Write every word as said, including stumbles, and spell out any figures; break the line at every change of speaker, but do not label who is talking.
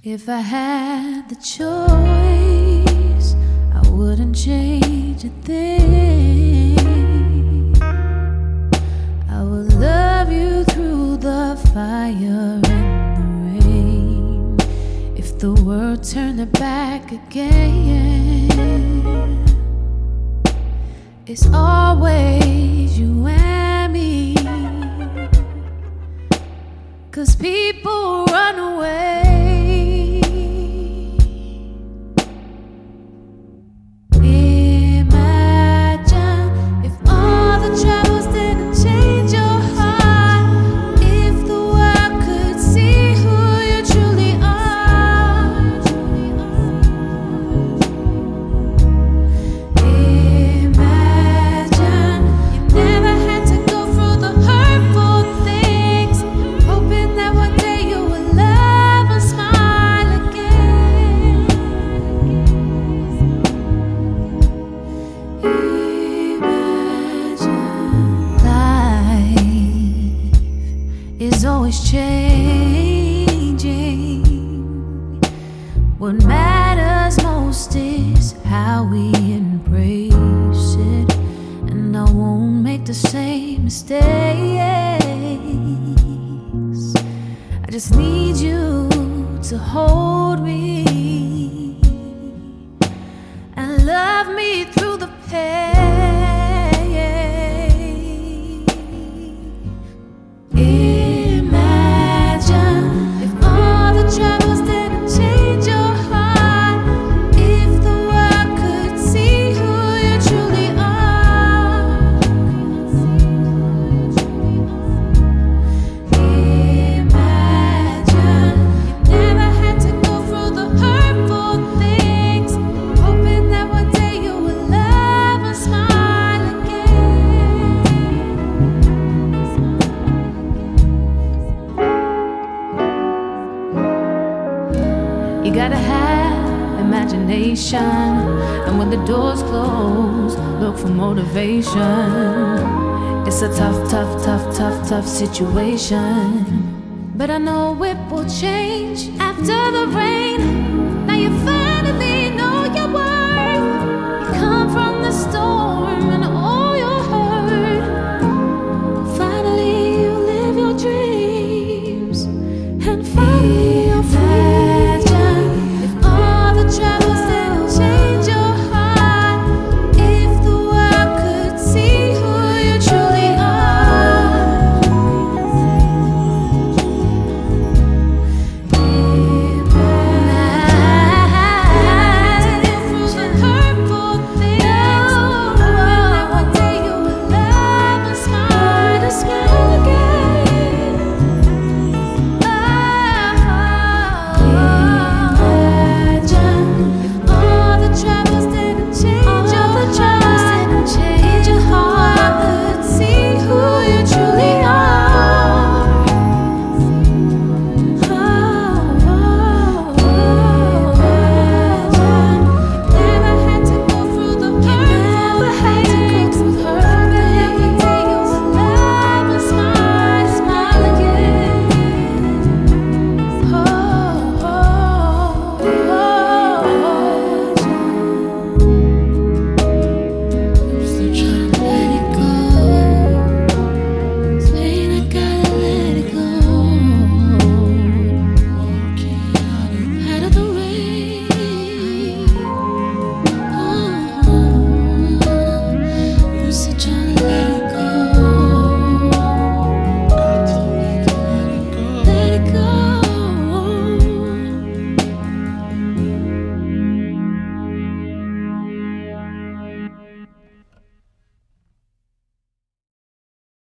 If I had the choice, I wouldn't change a thing. I would love you through the fire and the rain. If the world turned their back again, it's always you and me. 'Cause people run away. Is always changing. What matters most is how we embrace it, and I won't make the same mistakes. I just need you to hold me and love me through the pain. You gotta have imagination, and when the doors close, look for motivation. It's a tough, tough, tough, tough, tough situation, but I know it will change after the rain.